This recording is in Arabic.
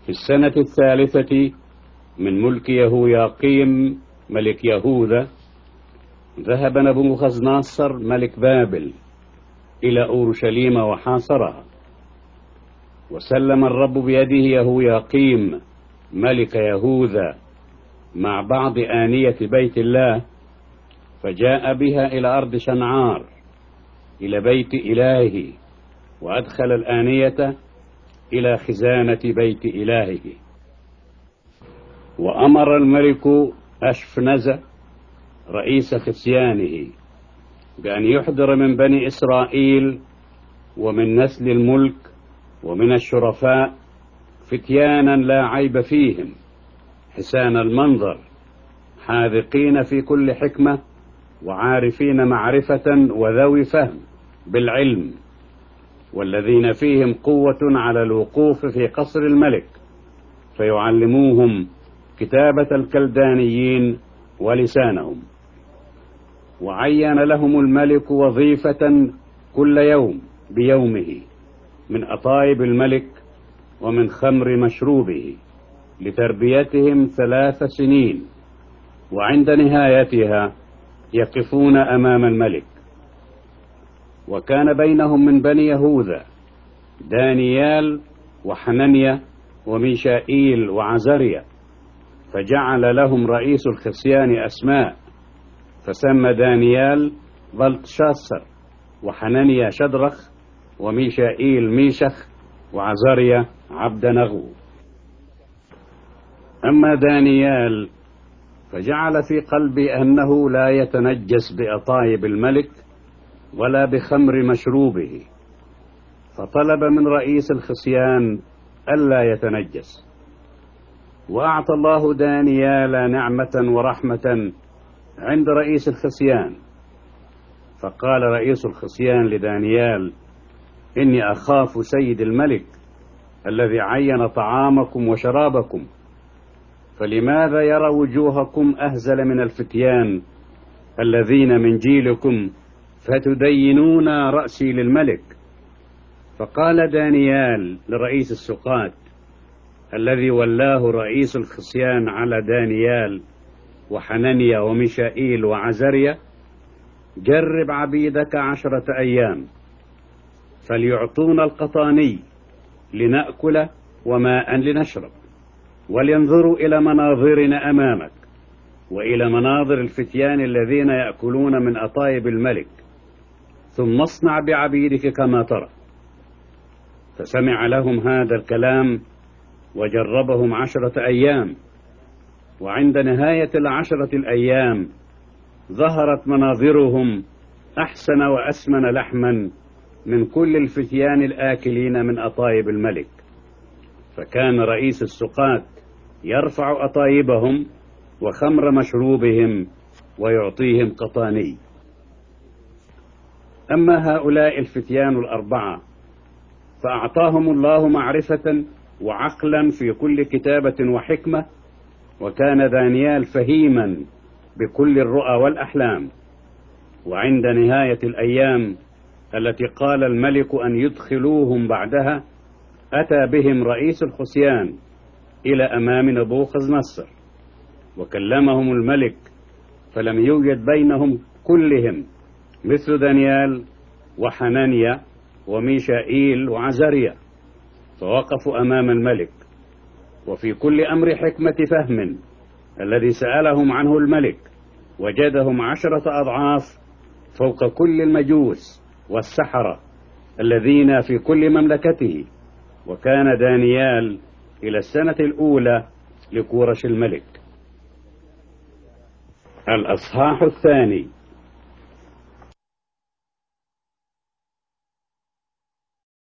في السنة 3 من ملك يهوياقيم ملك يهوذا ذهب نبوخذ ناصر ملك بابل إلى أورشليم وحاصرها، وسلم الرب بيده يهوياقيم ملك يهوذا مع بعض آنية بيت الله، فجاء بها إلى أرض شنعار إلى بيت إلهه، وأدخل الآنية إلى خزانة بيت إلهه. وأمر الملك أشفنز رئيس خصيانه بأن يحضر من بني إسرائيل ومن نسل الملك ومن الشرفاء فتيانا لا عيب فيهم، حسان المنظر، حاذقين في كل حكمة، وعارفين معرفة، وذوي فهم بالعلم، والذين فيهم قوة على الوقوف في قصر الملك، فيعلموهم كتابة الكلدانيين ولسانهم. وعين لهم الملك وظيفة كل يوم بيومه من أطايب الملك ومن خمر مشروبه لتربيتهم 3 سنين، وعند نهايتها يقفون أمام الملك. وكان بينهم من بني يهوذا دانيال وحنانيا وميشائيل وعزريا، فجعل لهم رئيس الخصيان أسماء، فسمى دانيال بلتشاصر، وحنانيا شدرخ، وميشائيل ميشخ، وعزريا عبدنغو. أما دانيال فجعل في قلبه أنه لا يتنجس بأطايب الملك ولا بخمر مشروبه، فطلب من رئيس الخصيان ألا يتنجس. وأعطى الله دانيال نعمة ورحمة عند رئيس الخصيان، فقال رئيس الخصيان لدانيال: إني أخاف سيد الملك الذي عين طعامكم وشرابكم، فلماذا يرى وجوهكم أهزل من الفتيان الذين من جيلكم فتدينون رأسي للملك؟ فقال دانيال لرئيس السقاة الذي ولاه رئيس الخصيان على دانيال وحنانيا وميشائيل وعزريا: جرب عبيدك 10 أيام، فليعطونا القطاني لنأكل وماء لنشرب، ولينظروا إلى مناظرنا أمامك وإلى مناظر الفتيان الذين يأكلون من أطايب الملك، ثم اصنع بعبيدك كما ترى. فسمع لهم هذا الكلام وجربهم 10 أيام، وعند نهاية 10 الأيام ظهرت مناظرهم أحسن وأسمن لحما من كل الفتيان الآكلين من أطايب الملك. فكان رئيس السقاة يرفع أطايبهم وخمر مشروبهم ويعطيهم قطاني. أما هؤلاء الفتيان 4 فأعطاهم الله معرفة وعقلا في كل كتابة وحكمة، وكان دانيال فهيما بكل الرؤى والأحلام. وعند نهاية الأيام التي قال الملك أن يدخلوهم بعدها، أتى بهم رئيس الخصيان إلى أمام نبوخذ نصر، وكلمهم الملك، فلم يوجد بينهم كلهم مثل دانيال وحنانيا وميشائيل وعزريا، فوقفوا أمام الملك. وفي كل أمر حكمة فهم الذي سألهم عنه الملك وجدهم 10 أضعاف فوق كل المجوس والسحرة الذين في كل مملكته. وكان دانيال إلى السنة الأولى لكورش الملك. الأصحاح 2.